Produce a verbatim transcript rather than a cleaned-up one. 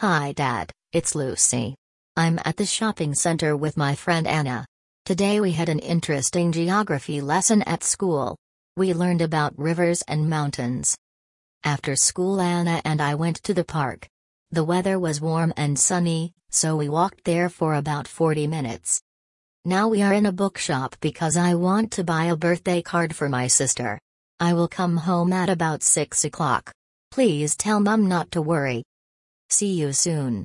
Hi Dad, it's Lucy. I'm at the shopping center with my friend Anna. Today we had an interesting geography lesson at school. We learned about rivers and mountains. After school Anna and I went to the park. The weather was warm and sunny, so we walked there for about forty minutes. Now we are in a bookshop because I want to buy a birthday card for my sister. I will come home at about six o'clock. Please tell Mum not to worry. See you soon.